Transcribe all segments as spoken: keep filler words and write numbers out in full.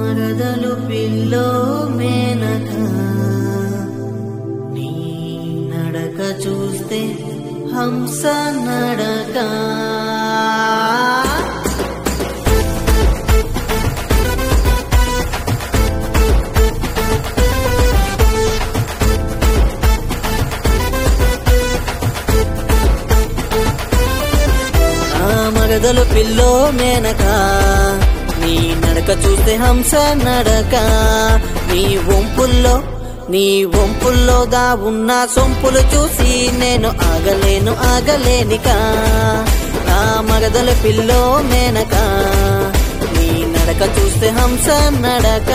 మరదలు పిల్లో మేనక నీ నడక చూస్తే హంస నడక మరదలు పిల్లో మేనక నీ నడక చూస్తే హంస నడక నీ వంపుల్లో నీ వంపుల్లో దా ఉన్న సొంపులు చూసి నేను ఆగలేను ఆగలేనిక ఆ మరదలు పిల్లో మేనక నీ నడక చూస్తే హంస నడక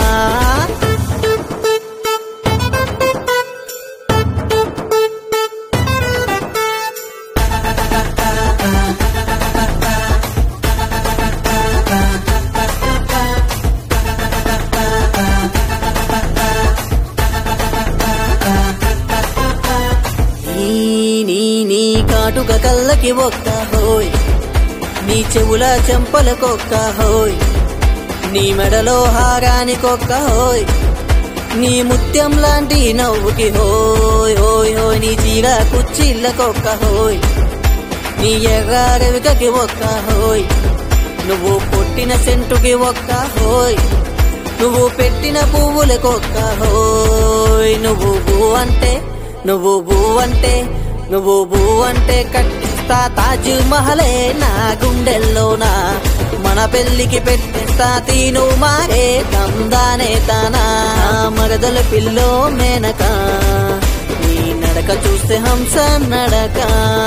కాటుక కళ్ళకి ఒక్క హోయ్ నీ చెవుల చెంపలకొక్క హోయ్ నీ మెడలో హారానికొక్క హోయ్ నీ ముత్యం లాంటి నవ్వుకి హోయ్ హోయ్ హోయ్ నీ చీర కుచ్చిళ్ళకొక్క హోయ్ నీ ఎర్ర రవికకి ఒక్క హోయ్ నువ్వు పొట్టిన సెంటుకి ఒక్క హోయ్ నువ్వు పెట్టిన పువ్వులకొక్క హోయ్ నువ్వు బూ అంటే నువ్వు బూ అంటే నువ్వు బూ అంటే కట్టిస్తా తాజ్ మహలే నా గుండెల్లోనా మన పెళ్లికి పెట్టిస్తా తీను మారే తందానే తానా మరదలు పిల్లో మేనక నీ నడక చూస్తే హంస నడక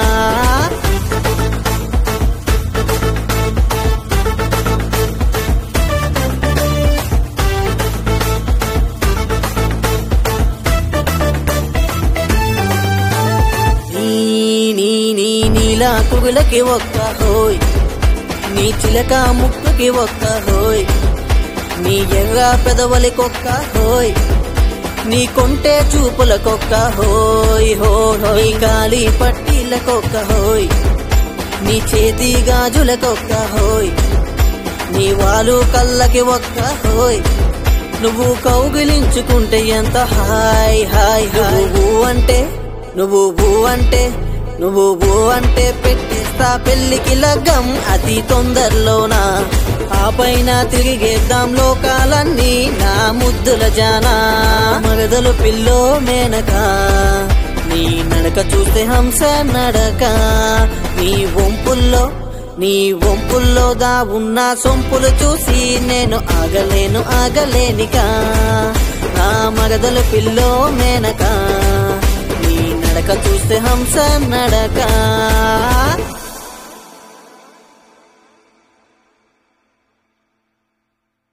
నీలా కుగులకి ఒక్క హోయ్ నీ చిలక ముక్కుకి ఒక్క హోయ్ నీ ఎర్ర పెదవలికొక్క హోయ్ నీ కొంటే చూపులకొక్క హోయ్ హోయ్ గాలి పట్టీలకొక్క హోయ్ నీ చేతి గాజులకొక్క హోయ్ నీ వాలు కళ్ళకి ఒక్క హోయ్ నువ్వు కౌగిలించుకుంటే ఎంత హాయ్ హాయ్ హాయ్ బూ అంటే నువ్వు బూ అంటే నువ్వు బూ అంటే పెట్టిస్తా పెళ్లికి లగ్గం అతి తొందరలోనా ఆ పైన తిరిగేద్దాం లోకాలన్నీ నా ముద్దుల జానా మరదలు పిల్లో మేనక నీ నడక చూస్తే హంస నడక నీ వంపుల్లో నీ వంపుల్లో దా ఉన్న సొంపులు చూసి నేను ఆగలేను ఆగలేనిక నా మరదలు పిల్లో మేనక నడక చూస్తే హంస నడక